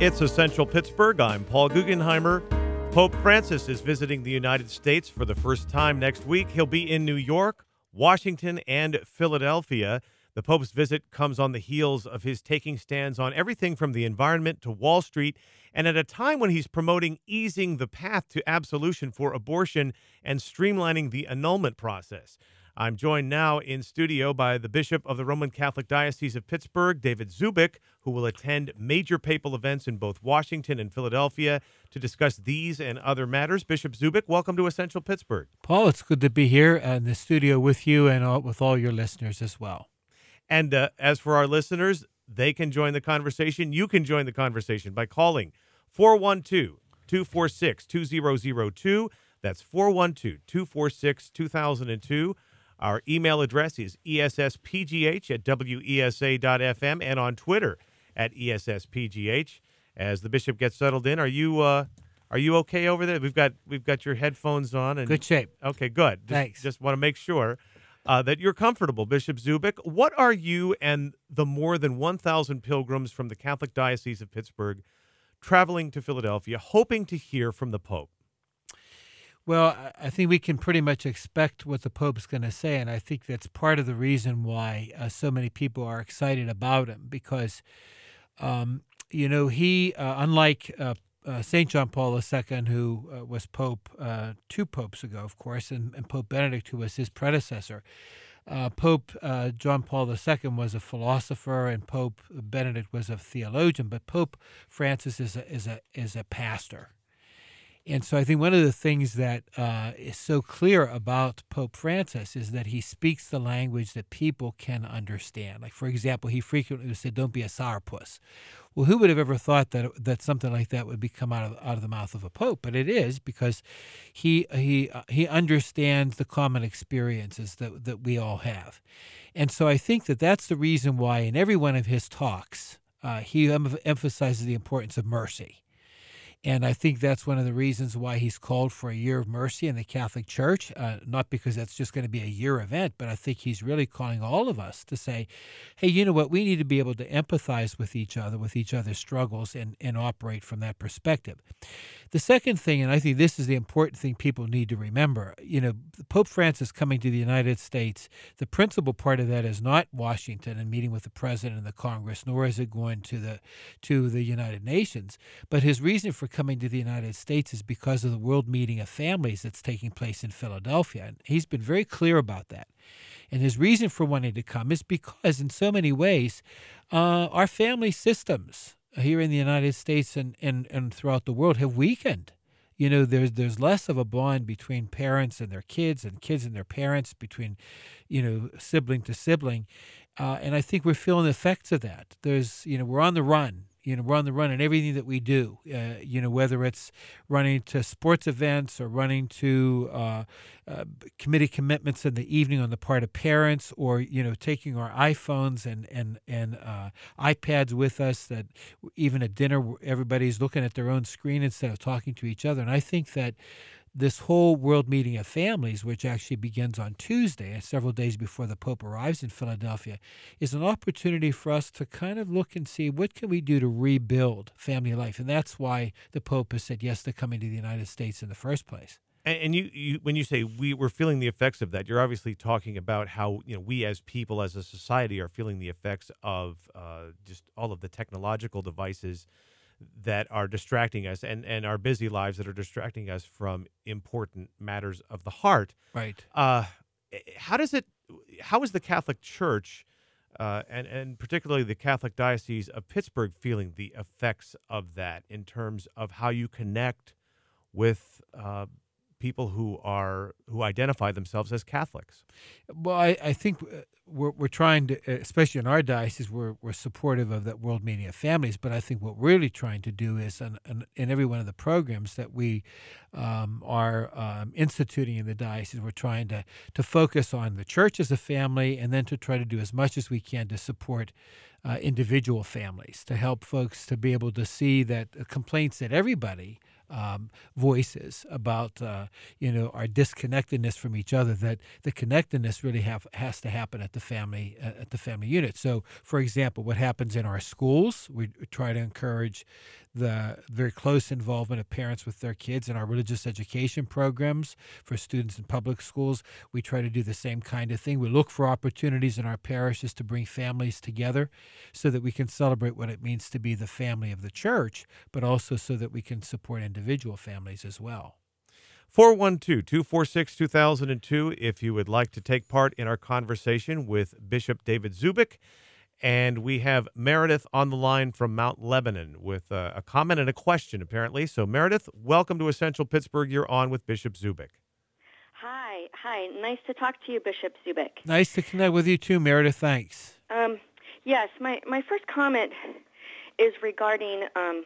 It's Essential Pittsburgh. I'm Paul Guggenheimer. Pope Francis is visiting the United States for the first time next week. He'll be in New York, Washington, and Philadelphia. The Pope's visit comes on the heels of his taking stands on everything from the environment to Wall Street, and at a time when he's promoting easing the path to absolution for abortion and streamlining the annulment process. I'm joined now in studio by the Bishop of the Roman Catholic Diocese of Pittsburgh, David Zubik, who will attend major papal events in both Washington and Philadelphia to discuss these and other matters. Bishop Zubik, welcome to Essential Pittsburgh. Paul, it's good to be here in the studio with you and with all your listeners as well. And as for our listeners, they can join the conversation. You can join the conversation by calling 412-246-2002. That's 412-246-2002. Our email address is esspgh@wesa.fm and on Twitter at esspgh. As the bishop gets settled in, are you okay over there? We've got your headphones on and good shape. Okay, good. Thanks. Just want to make sure that you're comfortable, Bishop Zubik. What are you and the more than 1,000 pilgrims from the Catholic Diocese of Pittsburgh traveling to Philadelphia, hoping to hear from the Pope? Well, I think we can pretty much expect what the Pope's going to say, and I think that's part of the reason why so many people are excited about him, because, he, unlike St. John Paul II, who was Pope 2 popes ago, of course, and Pope Benedict, who was his predecessor, Pope John Paul II was a philosopher, and Pope Benedict was a theologian, but Pope Francis is a pastor. And so I think one of the things that is so clear about Pope Francis is that he speaks the language that people can understand. Like, for example, he frequently would say, "Don't be a sourpuss." Well, who would have ever thought that something like that would come out of the mouth of a pope? But it is, because he understands the common experiences that we all have. And so I think that's the reason why in every one of his talks he emphasizes the importance of mercy. And I think that's one of the reasons why he's called for a year of mercy in the Catholic Church, not because that's just going to be a year event, but I think he's really calling all of us to say, hey, you know what, we need to be able to empathize with each other's struggles, and operate from that perspective. The second thing, and I think this is the important thing people need to remember, Pope Francis coming to the United States, the principal part of that is not Washington and meeting with the President and the Congress, nor is it going to the United Nations, but his reason for coming to the United States is because of the World Meeting of Families that's taking place in Philadelphia. And he's been very clear about that. And his reason for wanting to come is because in so many ways, our family systems here in the United States and throughout the world have weakened. There's less of a bond between parents and their kids and kids and their parents, between, sibling to sibling. And I think we're feeling the effects of that. We're on the run. We're on the run in everything that we do, whether it's running to sports events or running to committee commitments in the evening on the part of parents, or, taking our iPhones and iPads with us, that even at dinner, everybody's looking at their own screen instead of talking to each other. And I think that this whole World Meeting of Families, which actually begins on Tuesday, several days before the Pope arrives in Philadelphia, is an opportunity for us to kind of look and see what can we do to rebuild family life. And that's why the Pope has said yes to coming to the United States in the first place. And you when you say we're feeling the effects of that, you're obviously talking about how we as people, as a society, are feeling the effects of just all of the technological devices that are distracting us, and our busy lives that are distracting us from important matters of the heart. Right. How is the Catholic Church, and particularly the Catholic Diocese of Pittsburgh, feeling the effects of that in terms of how you connect with people who identify themselves as Catholics? Well, I think we're trying to, especially in our diocese, we're supportive of that World Meeting of Families. But I think what we're really trying to do is, in every one of the programs that we are instituting in the diocese, we're trying to focus on the church as a family, and then to try to do as much as we can to support individual families, to help folks to be able to see that complaints that everybody voices about our disconnectedness from each other. That the connectedness really has to happen at the family unit. So, for example, what happens in our schools, we try to encourage the very close involvement of parents with their kids in our religious education programs for students in public schools. We try to do the same kind of thing. We look for opportunities in our parishes to bring families together so that we can celebrate what it means to be the family of the church, but also so that we can support individual families as well. 412-246-2002 if you would like to take part in our conversation with Bishop David Zubik. And we have Meredith on the line from Mount Lebanon with a comment and a question, apparently. So, Meredith, welcome to Essential Pittsburgh. You're on with Bishop Zubik. Hi. Nice to talk to you, Bishop Zubik. Nice to connect with you too, Meredith. Thanks. Yes, my first comment is regarding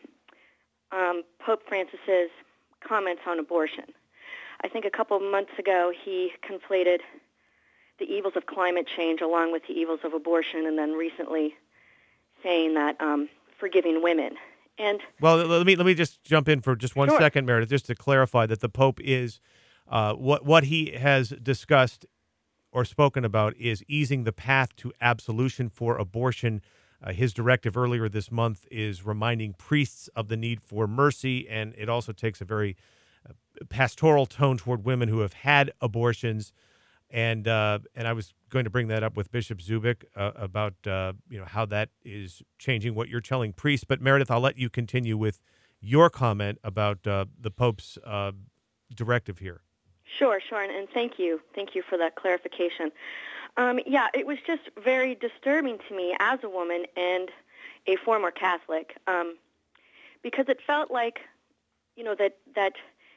Pope Francis's comments on abortion. I think a couple of months ago he conflated the evils of climate change along with the evils of abortion, and then recently saying that forgiving women. And well, let me just jump in for just one second, Meredith, just to clarify that the Pope is what he has discussed or spoken about is easing the path to absolution for abortion. His directive earlier this month is reminding priests of the need for mercy, and it also takes a very pastoral tone toward women who have had abortions. And I was going to bring that up with Bishop Zubik about how that is changing what you're telling priests. But Meredith, I'll let you continue with your comment about the Pope's directive here. Sure, and thank you for that clarification. It was just very disturbing to me as a woman and a former Catholic, because it felt like, that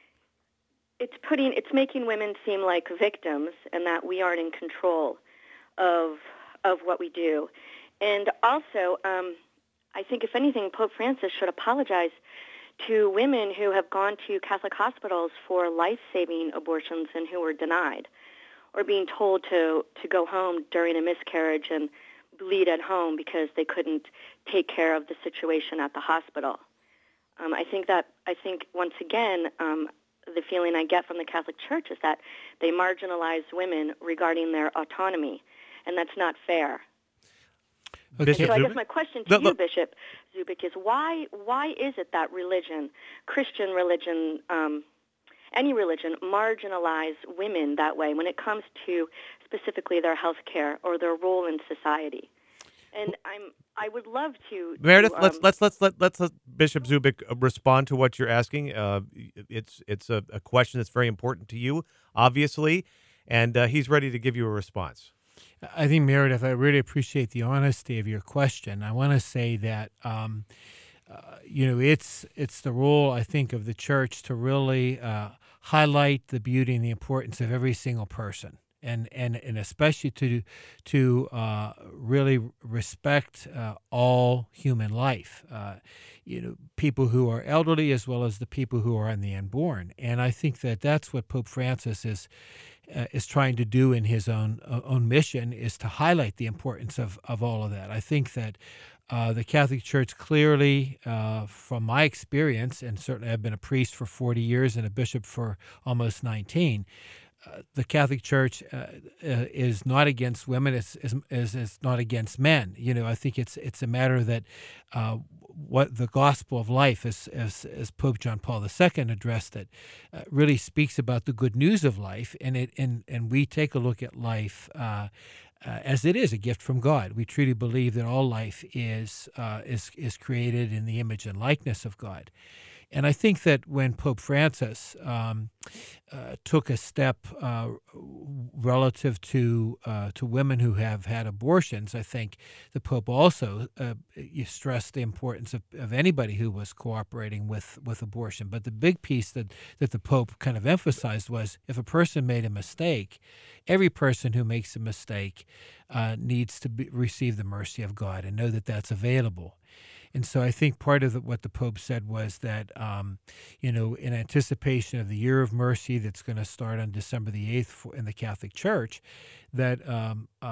it's making women seem like victims, and that we aren't in control of what we do. And also, I think if anything, Pope Francis should apologize to women who have gone to Catholic hospitals for life-saving abortions and who were denied, or being told to go home during a miscarriage and bleed at home because they couldn't take care of the situation at the hospital. I think once again, the feeling I get from the Catholic Church is that they marginalize women regarding their autonomy, and that's not fair. Okay. So I guess my question to you, Bishop Zubik, is why is it that religion, Christian religion, any religion, marginalize women that way when it comes to specifically their health care or their role in society? And I would love to Meredith, let's let Bishop Zubik respond to what you're asking. It's a question that's very important to you, obviously, and he's ready to give you a response. I think, Meredith, I really appreciate the honesty of your question. I want to say that it's the role, I think, of the Church to really highlight the beauty and the importance of every single person. And especially to really respect all human life, people who are elderly as well as the people who are in the unborn. And I think that's what Pope Francis is trying to do in his own mission, is to highlight the importance of all of that. I think that the Catholic Church clearly, from my experience, and certainly I've been a priest for 40 years and a bishop for almost 19. The Catholic Church is not against women. Is not against men. I think it's a matter that what the gospel of life, as Pope John Paul II addressed it, really speaks about the good news of life, and we take a look at life as it is a gift from God. We truly believe that all life is created in the image and likeness of God. And I think that when Pope Francis took a step relative to women who have had abortions, I think the Pope also stressed the importance of anybody who was cooperating with abortion. But the big piece that the Pope kind of emphasized was, if a person made a mistake, every person who makes a mistake needs to receive the mercy of God and know that that's available. And so I think part of what the Pope said was that, in anticipation of the Year of Mercy that's going to start on December the 8th in the Catholic Church, that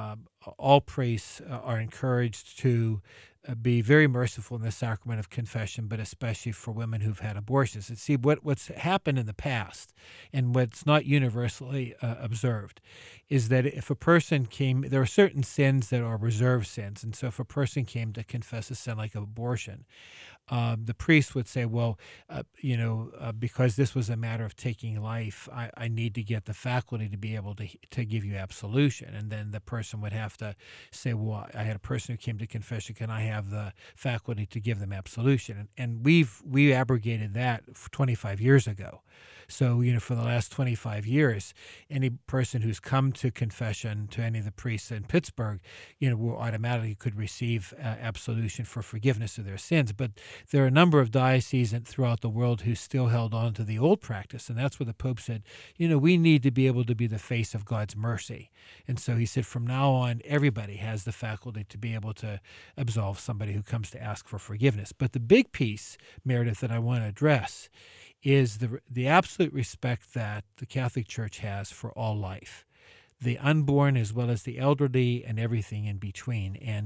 all priests are encouraged to be very merciful in the sacrament of confession, but especially for women who've had abortions. And see, what's happened in the past, and what's not universally observed, is that if a person came, there are certain sins that are reserved sins. And so if a person came to confess a sin like abortion, the priest would say, well, because this was a matter of taking life, I need to get the faculty to be able to give you absolution. And then the person would have to say, well, I had a person who came to confession, can I have the faculty to give them absolution? And we abrogated that 25 years ago. So, for the last 25 years, any person who's come to confession to any of the priests in Pittsburgh, will automatically could receive absolution for forgiveness of their sins. But there are a number of dioceses throughout the world who still held on to the old practice. And that's where the Pope said, we need to be able to be the face of God's mercy. And so he said, from now on, everybody has the faculty to be able to absolve somebody who comes to ask for forgiveness. But the big piece, Meredith, that I want to address is the absolute respect that the Catholic Church has for all life, the unborn as well as the elderly and everything in between. And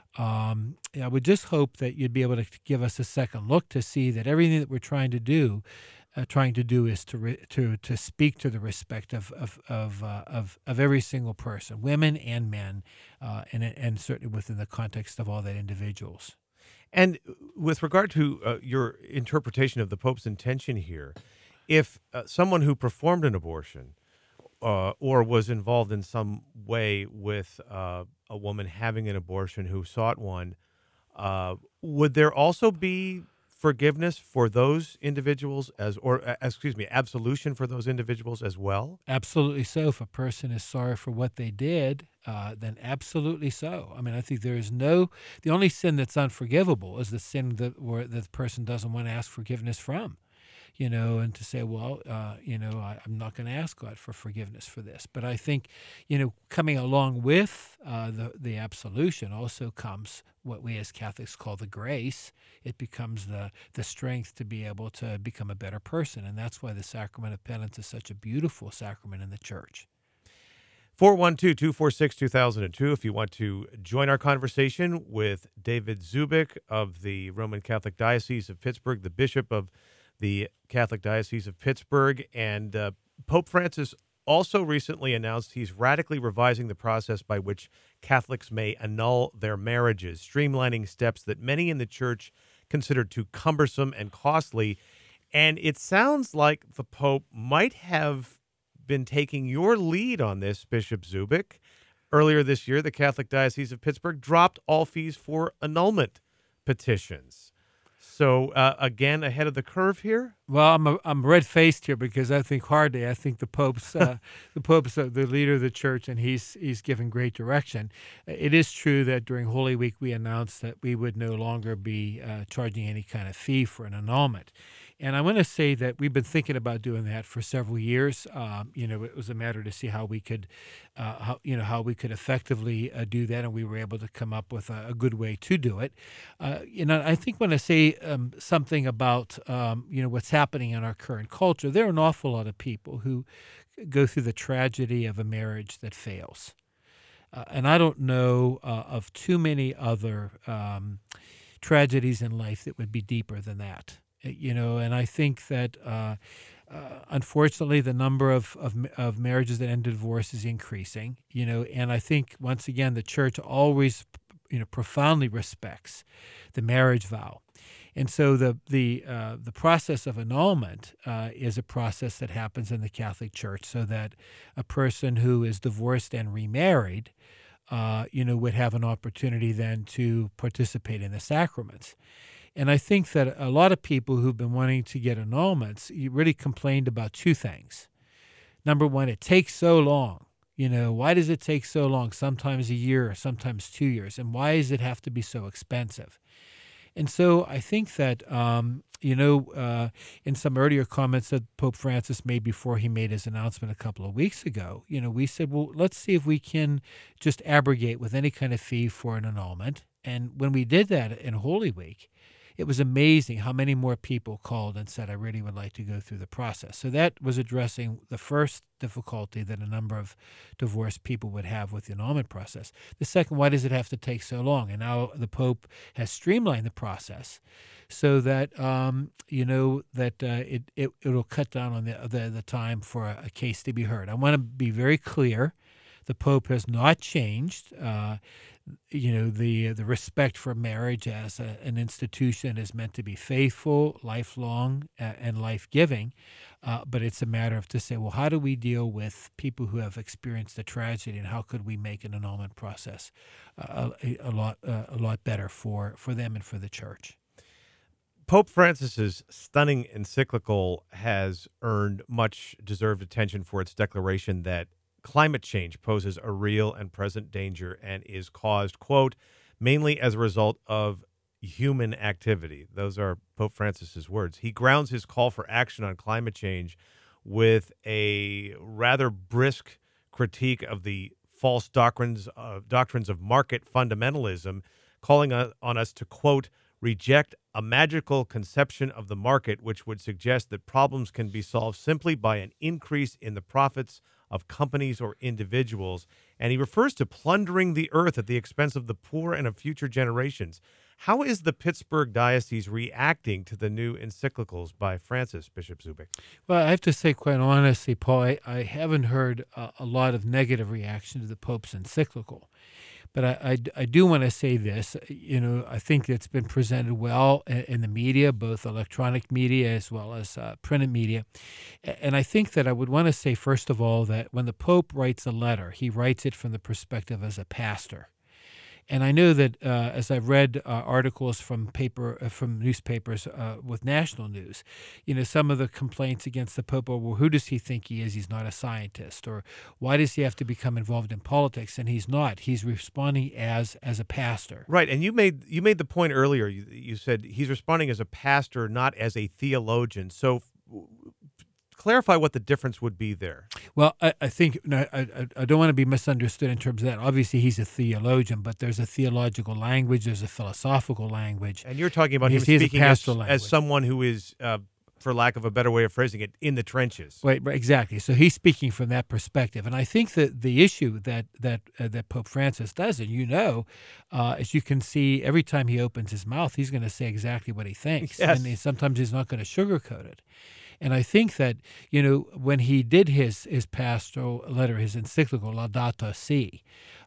I would just hope that you'd be able to give us a second look to see that everything that we're trying to do is to speak to the respect of every single person, women and men, and certainly within the context of all that individuals. And with regard to your interpretation of the Pope's intention here, if someone who performed an abortion or was involved in some way with a woman having an abortion who sought one, would there also be forgiveness for those individuals absolution for those individuals as well? Absolutely so. If a person is sorry for what they did, then absolutely so. I mean, I think the only sin that's unforgivable is the sin that the person doesn't want to ask forgiveness from. And to say, well, I'm not going to ask God for forgiveness for this. But I think, coming along with the absolution also comes what we as Catholics call the grace. It becomes the strength to be able to become a better person. And that's why the sacrament of penance is such a beautiful sacrament in the Church. 412-246-2002 if you want to join our conversation with David Zubik of the Roman Catholic Diocese of Pittsburgh, the Bishop of the Catholic Diocese of Pittsburgh. And Pope Francis also recently announced he's radically revising the process by which Catholics may annul their marriages, streamlining steps that many in the Church consider too cumbersome and costly. And it sounds like the Pope might have been taking your lead on this, Bishop Zubik. Earlier this year, the Catholic Diocese of Pittsburgh dropped all fees for annulment petitions. So, again, ahead of the curve here? Well, I'm red-faced here because I think the Pope's the leader of the Church, and he's given great direction. It is true that during Holy Week we announced that we would no longer be charging any kind of fee for an annulment. And I want to say that we've been thinking about doing that for several years. It was a matter to see how we could effectively do that, and we were able to come up with a good way to do it. I think when I say something about what's happening in our current culture, there are an awful lot of people who go through the tragedy of a marriage that fails, and I don't know of too many other tragedies in life that would be deeper than that. And I think that unfortunately the number of marriages that end in divorce is increasing. And I think once again the Church always profoundly respects the marriage vow. And so the process of annulment is a process that happens in the Catholic Church, so that a person who is divorced and remarried, would have an opportunity then to participate in the sacraments. And I think that a lot of people who've been wanting to get annulments really complained about two things. Number one, it takes so long. Why does it take so long? Sometimes a year, sometimes 2 years. And why does it have to be so expensive? And so I think that, in some earlier comments that Pope Francis made before he made his announcement a couple of weeks ago, we said, well, let's see if we can just abrogate with any kind of fee for an annulment. And when we did that in Holy Week, it was amazing how many more people called and said, I really would like to go through the process. So that was addressing the first difficulty that a number of divorced people would have with the annulment process. The second, why does it have to take so long? And now the Pope has streamlined the process so that it'll cut down on the time for a case to be heard. I want to be very clear: the Pope has not changed. The respect for marriage as an institution is meant to be faithful, lifelong, and life-giving. But it's a matter of to say, well, how do we deal with people who have experienced a tragedy, and how could we make an annulment process a lot better for them and for the Church? Pope Francis's stunning encyclical has earned much deserved attention for its declaration that climate change poses a real and present danger and is caused, quote, mainly as a result of human activity. Those are Pope Francis's words. He grounds his call for action on climate change with a rather brisk critique of the false doctrines of market fundamentalism, calling on us to, quote, reject a magical conception of the market which would suggest that problems can be solved simply by an increase in the profits of companies or individuals. And he refers to plundering the earth at the expense of the poor and of future generations. How is the Pittsburgh Diocese reacting to the new encyclicals by Francis, Bishop Zubik? Well, I have to say, quite honestly, Paul, I haven't heard a lot of negative reaction to the Pope's encyclical. But I do want to say this. I think it's been presented well in the media, both electronic media as well as printed media. And I think that I would want to say, first of all, that when the Pope writes a letter, he writes it from the perspective as a pastor. And I know that as I've read articles from newspapers with national news, some of the complaints against the Pope are, well, who does he think he is? He's not a scientist. Or why does he have to become involved in politics? And he's not. He's responding as a pastor. Right. And you made the point earlier. You said he's responding as a pastor, not as a theologian. So clarify what the difference would be there. Well, I think I don't want to be misunderstood in terms of that. Obviously, he's a theologian, but there's a theological language, there's a philosophical language. And you're talking about him speaking as someone who is, for lack of a better way of phrasing it, in the trenches. Right, exactly. So he's speaking from that perspective. And I think that the issue that Pope Francis does, and as you can see, every time he opens his mouth, he's going to say exactly what he thinks. Yes. And sometimes he's not going to sugarcoat it. And I think that, when he did his pastoral letter, his encyclical, Laudato Si',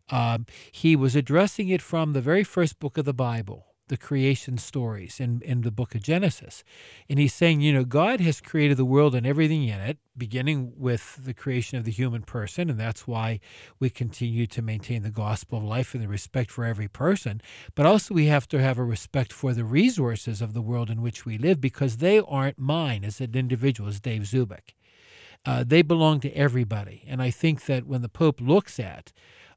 he was addressing it from the very first book of the Bible, the creation stories in the book of Genesis. And he's saying, God has created the world and everything in it, beginning with the creation of the human person, and that's why we continue to maintain the gospel of life and the respect for every person. But also we have to have a respect for the resources of the world in which we live, because they aren't mine as an individual, as Dave Zubik. They belong to everybody. And I think that when the Pope looks at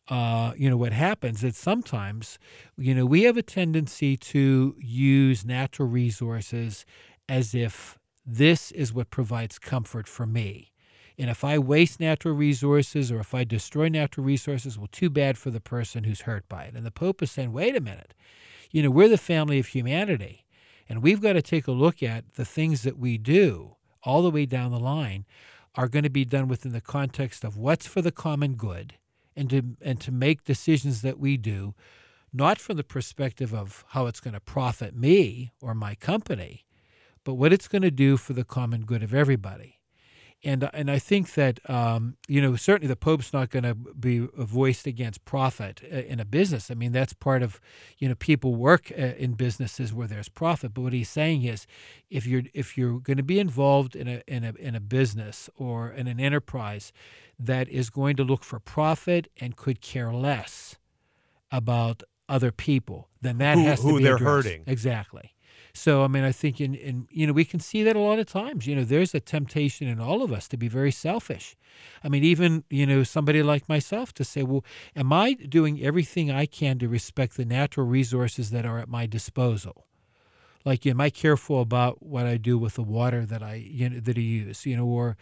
what happens is sometimes, we have a tendency to use natural resources as if this is what provides comfort for me. And if I waste natural resources or if I destroy natural resources, well, too bad for the person who's hurt by it. And the Pope is saying, wait a minute, we're the family of humanity, and we've got to take a look at the things that we do all the way down the line are going to be done within the context of what's for the common good, and to make decisions that we do, not from the perspective of how it's going to profit me or my company, but what it's going to do for the common good of everybody. And I think that, certainly the Pope's not going to be voiced against profit in a business. I mean, that's part of, people work in businesses where there's profit. But what he's saying is, if you're going to be involved in a business or in an enterprise that is going to look for profit and could care less about other people, then that has to be who they're addressed. hurting. Exactly. So, I think we can see that a lot of times. There's a temptation in all of us to be very selfish. Even, somebody like myself to say, well, am I doing everything I can to respect the natural resources that are at my disposal? Like, am I careful about what I do with the water that I use, or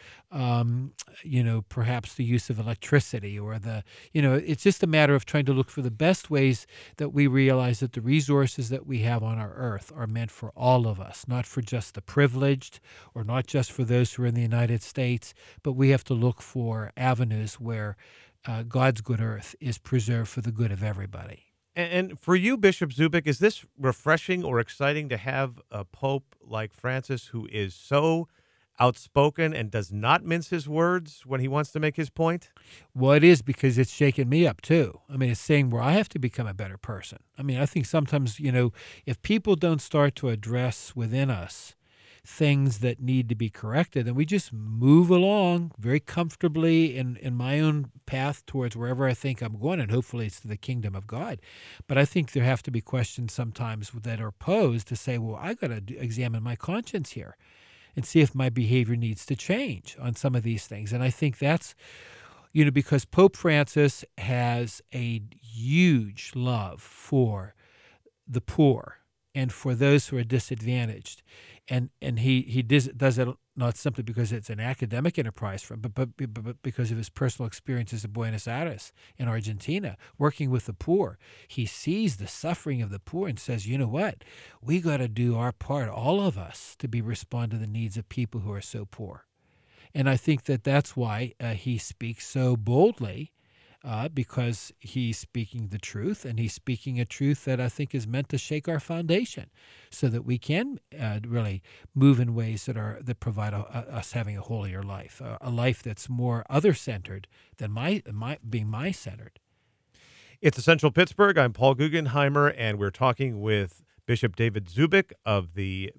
perhaps the use of electricity, or it's just a matter of trying to look for the best ways that we realize that the resources that we have on our earth are meant for all of us, not for just the privileged or not just for those who are in the United States, but we have to look for avenues where God's good earth is preserved for the good of everybody. And for you, Bishop Zubik, is this refreshing or exciting to have a pope like Francis who is so outspoken and does not mince his words when he wants to make his point? Well, it is, because it's shaken me up too. I mean, it's saying where I have to become a better person. I mean, I think sometimes, if people don't start to address within us things that need to be corrected, and we just move along very comfortably in my own path towards wherever I think I'm going, and hopefully it's to the kingdom of God. But I think there have to be questions sometimes that are posed to say, well, I got to examine my conscience here and see if my behavior needs to change on some of these things. And I think that's, because Pope Francis has a huge love for the poor and for those who are disadvantaged. And he does it not simply because it's an academic enterprise for him, but because of his personal experiences in Buenos Aires in Argentina, working with the poor. He sees the suffering of the poor and says, you know what? We got to do our part, all of us, to respond to the needs of people who are so poor. And I think that that's why he speaks so boldly, because he's speaking the truth, and he's speaking a truth that I think is meant to shake our foundation so that we can really move in ways that provide us having a holier life, a life that's more other-centered than being my-centered. It's Essential Pittsburgh. I'm Paul Guggenheimer, and we're talking with Bishop David Zubik of the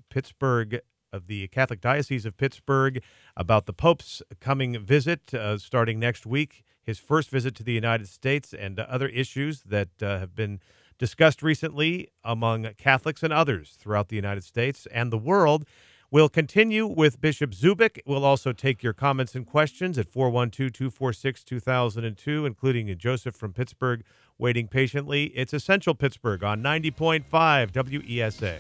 Catholic Diocese of Pittsburgh about the Pope's coming visit starting next week, his first visit to the United States, and other issues that have been discussed recently among Catholics and others throughout the United States and the world. We'll continue with Bishop Zubik. We'll also take your comments and questions at 412-246-2002, including Joseph from Pittsburgh waiting patiently. It's Essential Pittsburgh on 90.5 WESA.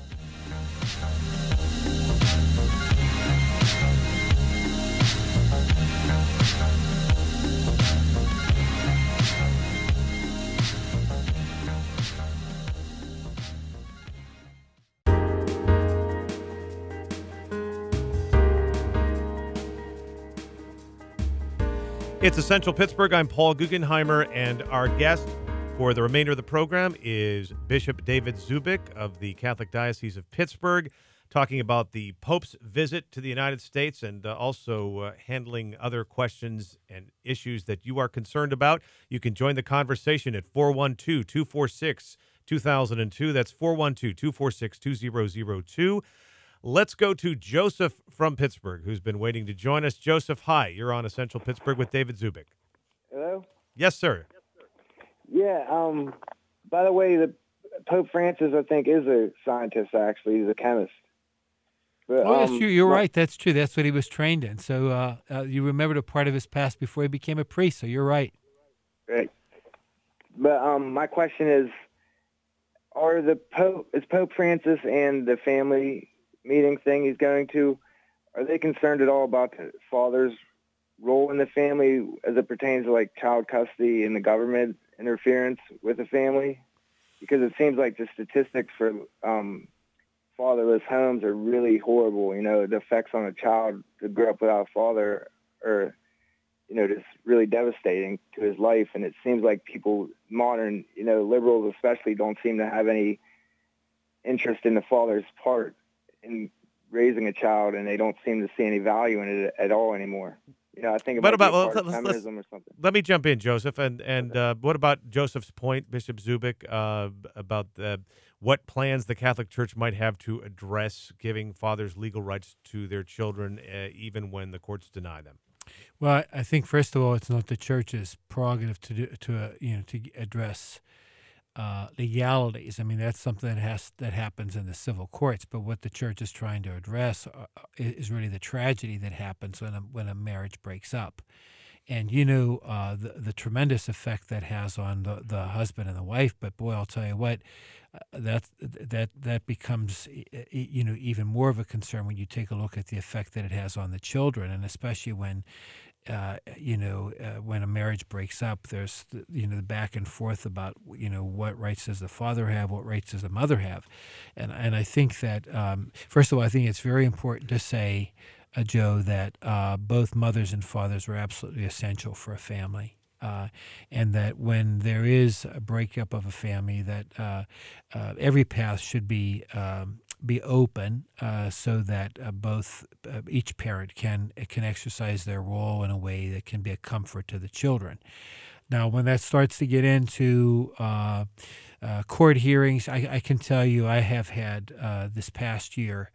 It's Essential Pittsburgh. I'm Paul Guggenheimer, and our guest for the remainder of the program is Bishop David Zubik of the Catholic Diocese of Pittsburgh, talking about the Pope's visit to the United States and also handling other questions and issues that you are concerned about. You can join the conversation at 412-246-2002. That's 412-246-2002. Let's go to Joseph from Pittsburgh, who's been waiting to join us. Joseph, hi. You're on Essential Pittsburgh with David Zubik. Hello? Yes, sir. Yeah, by the way, the Pope Francis, I think, is a scientist, actually. He's a chemist. But, that's true. You're right. That's true. That's what he was trained in. So you remembered a part of his past before he became a priest, so you're right. Right. But my question is, is Pope Francis and the family meeting thing he's going to, are they concerned at all about the father's role in the family as it pertains to like child custody and the government interference with the family? Because it seems like the statistics for fatherless homes are really horrible. The effects on a child to grow up without a father are, just really devastating to his life. And it seems like people, modern, liberals especially, don't seem to have any interest in the father's part in raising a child, and they don't seem to see any value in it at all anymore. I think about feminism or something. Let me jump in, Joseph, and what about Joseph's point, Bishop Zubik, about what plans the Catholic Church might have to address giving fathers legal rights to their children, even when the courts deny them? Well, I think first of all, it's not the Church's prerogative to address legalities. I mean, that's something that happens in the civil courts. But what the Church is trying to address is really the tragedy that happens when a marriage breaks up, and the tremendous effect that has on the husband and the wife. But boy, I'll tell you what, that becomes even more of a concern when you take a look at the effect that it has on the children, and especially when when a marriage breaks up, there's the back and forth about what rights does the father have, what rights does the mother have, and I think that first of all, I think it's very important to say, Joe, that both mothers and fathers are absolutely essential for a family. And that when there is a breakup of a family, that every path should be open, so that each parent can exercise their role in a way that can be a comfort to the children. Now, when that starts to get into court hearings, I can tell you I have had this past year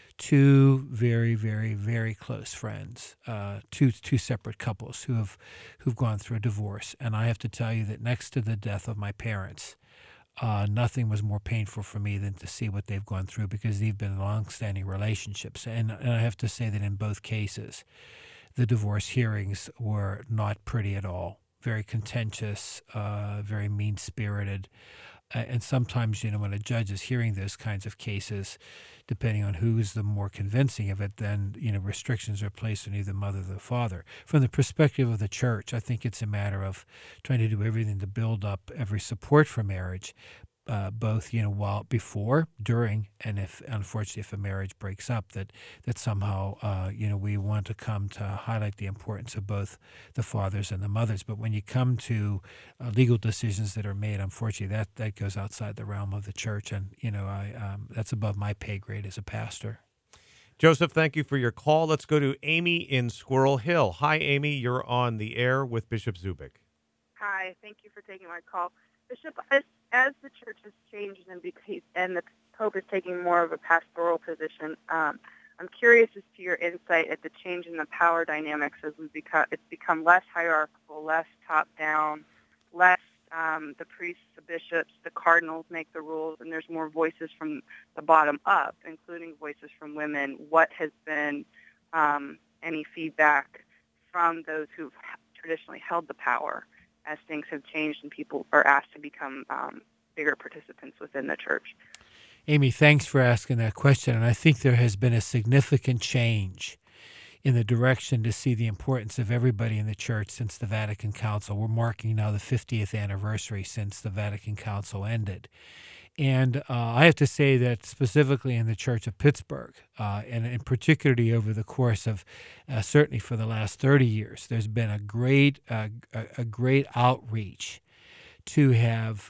two very, very, very close friends, two separate couples who've gone through a divorce, and I have to tell you that next to the death of my parents, nothing was more painful for me than to see what they've gone through, because they've been long-standing relationships, and I have to say that in both cases, the divorce hearings were not pretty at all. Very contentious, very mean-spirited. And sometimes, when a judge is hearing those kinds of cases, depending on who's the more convincing of it, then, restrictions are placed on either the mother or the father. From the perspective of the church, I think it's a matter of trying to do everything to build up every support for marriage, both, while before, during, and if a marriage breaks up, that somehow, we want to come to highlight the importance of both the fathers and the mothers. But when you come to legal decisions that are made, unfortunately, that goes outside the realm of the church, and that's above my pay grade as a pastor. Joseph, thank you for your call. Let's go to Amy in Squirrel Hill. Hi, Amy. You're on the air with Bishop Zubik. Hi. Thank you for taking my call. Bishop, as the church has changed and the Pope is taking more of a pastoral position, I'm curious as to your insight at the change in the power dynamics as it's become less hierarchical, less top-down, less the priests, the bishops, the cardinals make the rules, and there's more voices from the bottom up, including voices from women. What has been any feedback from those who've traditionally held the power as things have changed and people are asked to become bigger participants within the church? Amy, thanks for asking that question. And I think there has been a significant change in the direction to see the importance of everybody in the church since the Vatican Council. We're marking now the 50th anniversary since the Vatican Council ended. And I have to say that specifically in the Church of Pittsburgh, and in particularly over the course of certainly for the last 30 years, there's been a great outreach to have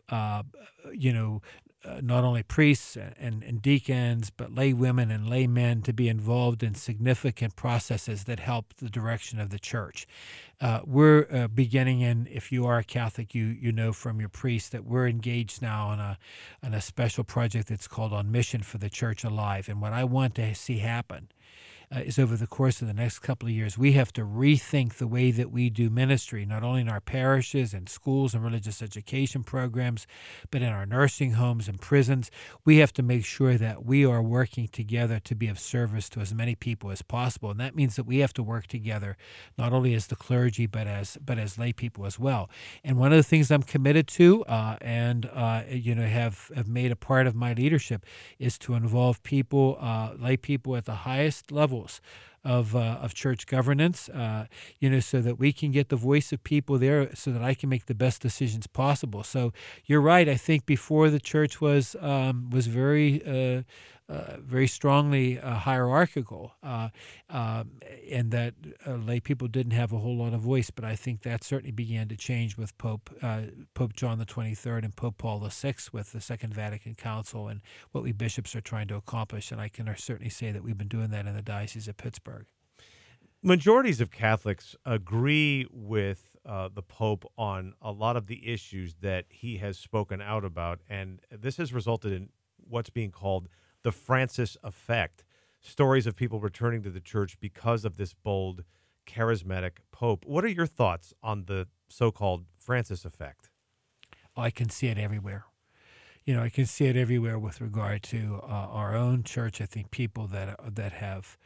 not only priests and deacons, but lay women and lay men to be involved in significant processes that help the direction of the church. We're beginning in, if you are a Catholic, you know from your priest that we're engaged now on a special project that's called On Mission for the Church Alive. And what I want to see happen is over the course of the next couple of years, we have to rethink the way that we do ministry, not only in our parishes and schools and religious education programs, but in our nursing homes and prisons. We have to make sure that we are working together to be of service to as many people as possible. And that means that we have to work together not only as the clergy, but as lay people as well. And one of the things I'm committed to and have made a part of my leadership is to involve people, lay people at the highest levels of church governance, so that we can get the voice of people there, so that I can make the best decisions possible. So you're right. I think before the church was very strongly hierarchical, and that lay people didn't have a whole lot of voice. But I think that certainly began to change with Pope John the 23rd and Pope Paul VI with the Second Vatican Council and what we bishops are trying to accomplish. And I can certainly say that we've been doing that in the Diocese of Pittsburgh. Majorities of Catholics agree with the Pope on a lot of the issues that he has spoken out about, and this has resulted in what's being called the Francis effect, stories of people returning to the church because of this bold, charismatic Pope. What are your thoughts on the so-called Francis effect? I can see it everywhere. I can see it everywhere with regard to our own church. I think people that have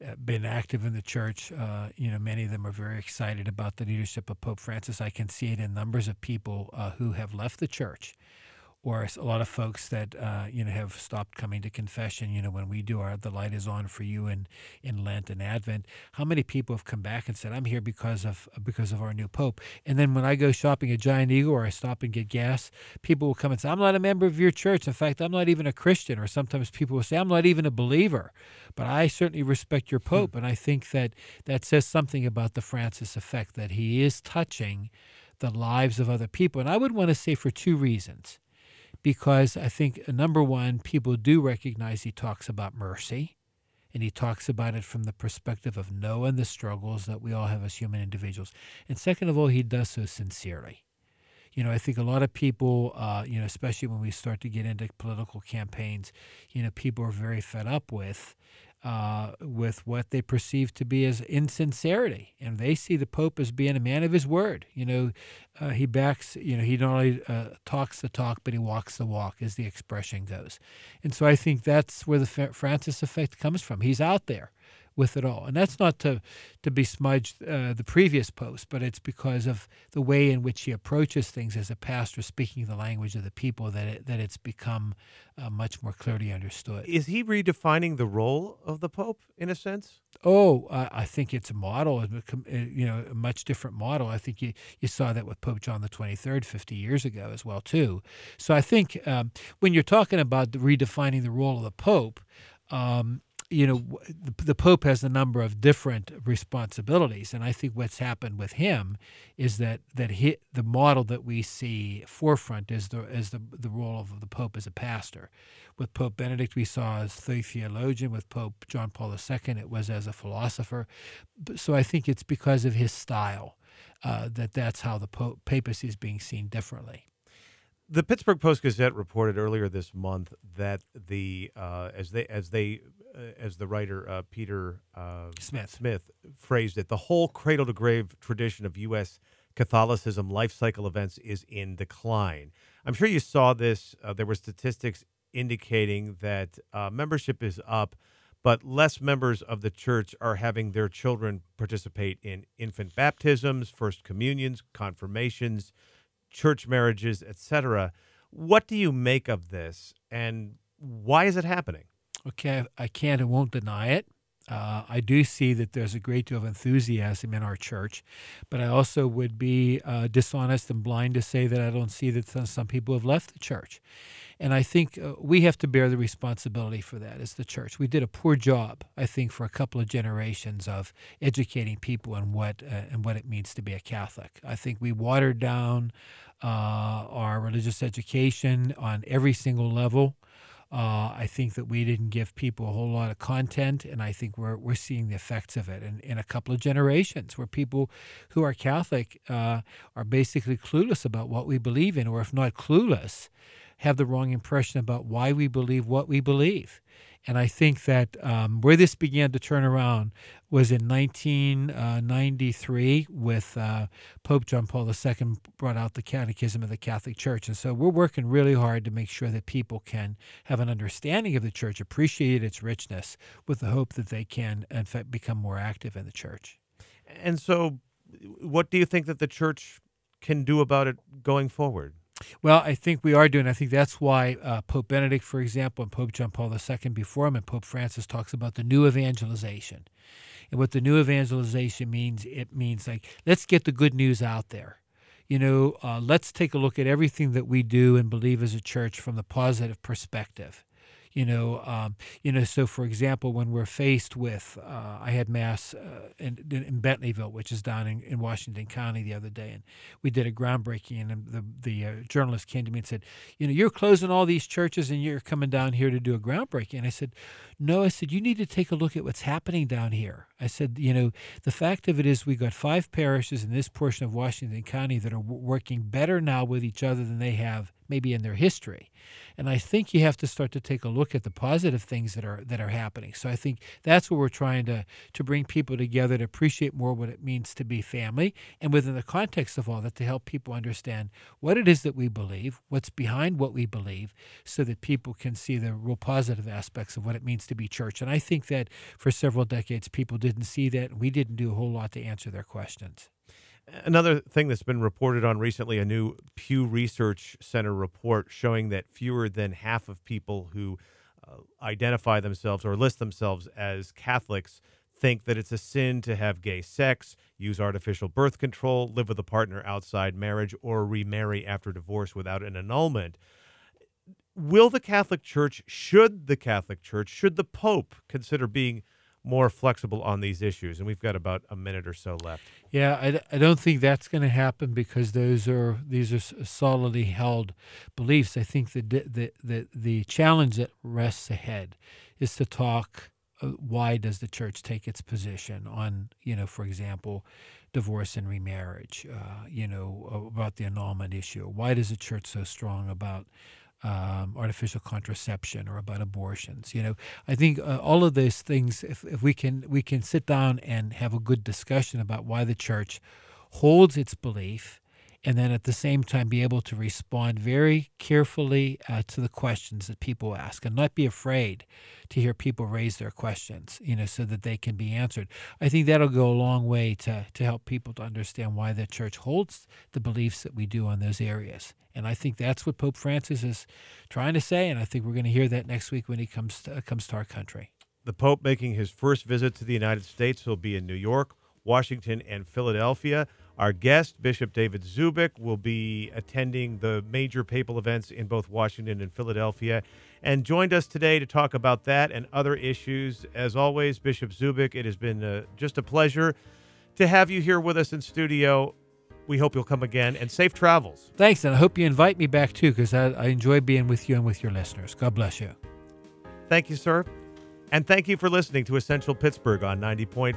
been active in the church. Many of them are very excited about the leadership of Pope Francis. I can see it in numbers of people who have left the church, or a lot of folks that have stopped coming to confession. When we do the Light is On for You in Lent and Advent, how many people have come back and said, "I'm here because of our new Pope." And then when I go shopping at Giant Eagle or I stop and get gas, people will come and say, "I'm not a member of your church. In fact, I'm not even a Christian." Or sometimes people will say, "I'm not even a believer, but I certainly respect your Pope." And I think that says something about the Francis effect, that he is touching the lives of other people. And I would want to say for two reasons. Because I think, number one, people do recognize he talks about mercy, and he talks about it from the perspective of knowing the struggles that we all have as human individuals. And second of all, he does so sincerely. I think a lot of people, especially when we start to get into political campaigns, people are very fed up with what they perceive to be as insincerity, and they see the Pope as being a man of his word. He backs. He not only talks the talk, but he walks the walk, as the expression goes. And so I think that's where the Francis effect comes from. He's out there with it all, and that's not to besmudge the previous popes, but it's because of the way in which he approaches things as a pastor, speaking the language of the people, that it's become much more clearly understood. Is he redefining the role of the Pope in a sense? Oh, I think it's a model, a much different model. I think you saw that with Pope John the 23rd 50 years ago as well, too. So I think when you're talking about redefining the role of the Pope, the Pope has a number of different responsibilities, and I think what's happened with him is that the model that we see forefront is the role of the Pope as a pastor. With Pope Benedict, we saw as the theologian. With Pope John Paul II, it was as a philosopher. So I think it's because of his style that's how the papacy is being seen differently. The Pittsburgh Post-Gazette reported earlier this month that as the writer Peter Smith phrased it, the whole cradle-to-grave tradition of U.S. Catholicism life cycle events is in decline. I'm sure you saw this. There were statistics indicating that membership is up, but less members of the church are having their children participate in infant baptisms, first communions, confirmations, church marriages, etc. What do you make of this, and why is it happening? Okay, I can't and won't deny it. I do see that there's a great deal of enthusiasm in our church, but I also would be dishonest and blind to say that I don't see that some people have left the church. And I think we have to bear the responsibility for that as the church. We did a poor job, I think, for a couple of generations of educating people on what it means to be a Catholic. I think we watered down our religious education on every single level. I think that we didn't give people a whole lot of content, and I think we're seeing the effects of it in a couple of generations, where people who are Catholic are basically clueless about what we believe in, or if not clueless, have the wrong impression about why we believe what we believe. And I think that where this began to turn around was in 1993 with Pope John Paul II brought out the Catechism of the Catholic Church. And so we're working really hard to make sure that people can have an understanding of the church, appreciate its richness, with the hope that they can, in fact, become more active in the church. And so what do you think that the church can do about it going forward? Well, I think we are doing. I think that's why Pope Benedict, for example, and Pope John Paul II before him, and Pope Francis talks about the new evangelization. And what the new evangelization means, it means like, let's get the good news out there. Let's take a look at everything that we do and believe as a church from the positive perspective. So for example, when we're faced with, I had Mass in Bentleyville, which is down in Washington County the other day, and we did a groundbreaking, and the journalist came to me and said, you're closing all these churches and you're coming down here to do a groundbreaking. And I said, no, you need to take a look at what's happening down here. I said, the fact of it is we got 5 parishes in this portion of Washington County that are working better now with each other than they have maybe in their history. And I think you have to start to take a look at the positive things that are happening. So I think that's what we're trying to bring people together to appreciate more what it means to be family, and within the context of all that, to help people understand what it is that we believe, what's behind what we believe, so that people can see the real positive aspects of what it means to be church. And I think that for several decades, people didn't see that, and we didn't do a whole lot to answer their questions. Another thing that's been reported on recently, a new Pew Research Center report showing that fewer than half of people who identify themselves or list themselves as Catholics think that it's a sin to have gay sex, use artificial birth control, live with a partner outside marriage, or remarry after divorce without an annulment. Should the Catholic Church, should the Pope consider being more flexible on these issues? And we've got about a minute or so left. Yeah, I don't think that's going to happen, because these are solidly held beliefs. I think the challenge that rests ahead is to talk. Why does the church take its position on, for example, divorce and remarriage? About the annulment issue. Why does the church so strong about artificial contraception or about abortions? I think all of those things, if we can sit down and have a good discussion about why the church holds its belief, and then at the same time be able to respond very carefully to the questions that people ask, and not be afraid to hear people raise their questions, so that they can be answered. I think that'll go a long way to help people to understand why the church holds the beliefs that we do on those areas. And I think that's what Pope Francis is trying to say, and I think we're going to hear that next week when he comes to our country. The Pope making his first visit to the United States will be in New York, Washington, and Philadelphia. Our guest, Bishop David Zubik, will be attending the major papal events in both Washington and Philadelphia, and joined us today to talk about that and other issues. As always, Bishop Zubik, it has been just a pleasure to have you here with us in studio. We hope you'll come again, and safe travels. Thanks, and I hope you invite me back too, because I enjoy being with you and with your listeners. God bless you. Thank you, sir. And thank you for listening to Essential Pittsburgh on 90.5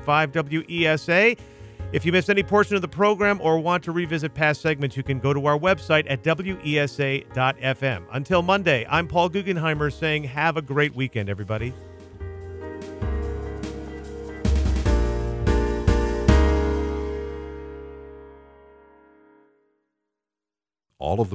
WESA. If you missed any portion of the program or want to revisit past segments, you can go to our website at WESA.FM. Until Monday, I'm Paul Guggenheimer saying have a great weekend, everybody.